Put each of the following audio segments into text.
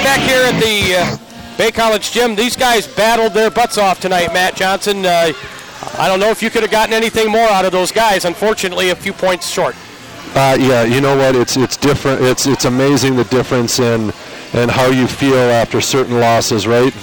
back here at the Bay College Gym. These guys battled their butts off tonight, Matt Johnson. I don't know if you could have gotten anything more out of those guys. Unfortunately, a few points short. Yeah, you know what? It's different. It's amazing the difference in how you feel after certain losses, right?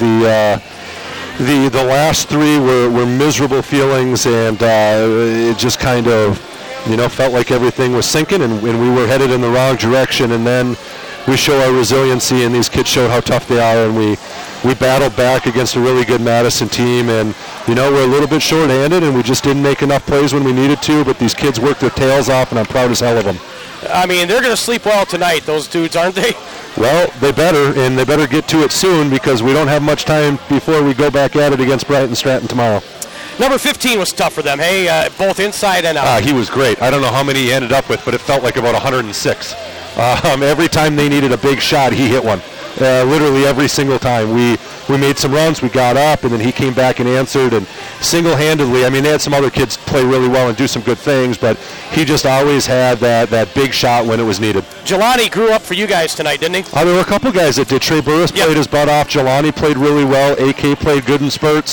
The last three were miserable feelings, and it just kind of, felt like everything was sinking, and we were headed in the wrong direction. And then we show our resiliency, and these kids showed how tough they are, and we battled back against a really good Madison team, and we're a little bit short-handed, and we just didn't make enough plays when we needed to, but these kids worked their tails off, and I'm proud as hell of them. I mean, they're going to sleep well tonight, those dudes, aren't they? Well, they better, and they better get to it soon because we don't have much time before we go back at it against Brighton Stratton tomorrow. Number 15 was tough for them, hey, both inside and out. He was great. I don't know how many he ended up with, but it felt like about 106. Every time they needed a big shot, he hit one. Literally every single time. We made some runs, we got up, and then he came back and answered, and single-handedly, I mean, they had some other kids play really well and do some good things, but he just always had that big shot when it was needed. Jelani grew up for you guys tonight, didn't he? There were a couple guys that did. Trey Burris played his butt off. Jelani played really well. AK played good in spurts.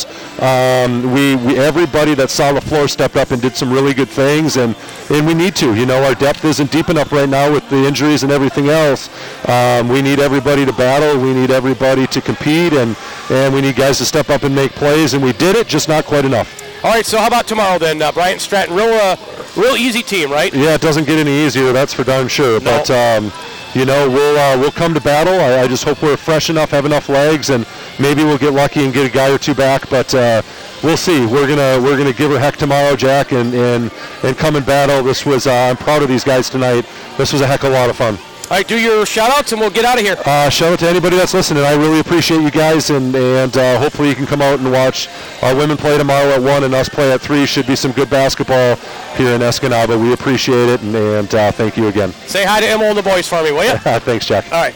Everybody that saw the floor stepped up and did some really good things, and we need to. Our depth isn't deep enough right now with the injuries and everything else. We need everybody to battle. We need everybody to compete, and we need guys to step up and make plays, and we did it, just not quite enough. All right, so how about tomorrow then? Brighton Stratton, real easy team, right? Yeah, it doesn't get any easier, that's for darn sure. No. But, we'll come to battle. I just hope we're fresh enough, have enough legs, and maybe we'll get lucky and get a guy or two back, but we'll see. We're gonna give a heck tomorrow, Jack, and come and battle. This was I'm proud of these guys tonight. This was a heck of a lot of fun. All right, do your shout-outs, and we'll get out of here. Shout out to anybody that's listening. I really appreciate you guys, and hopefully you can come out and watch our women play tomorrow at 1 and us play at 3. Should be some good basketball here in Escanaba. We appreciate it, and thank you again. Say hi to Emil and the boys for me, will you? Thanks, Jack. All right.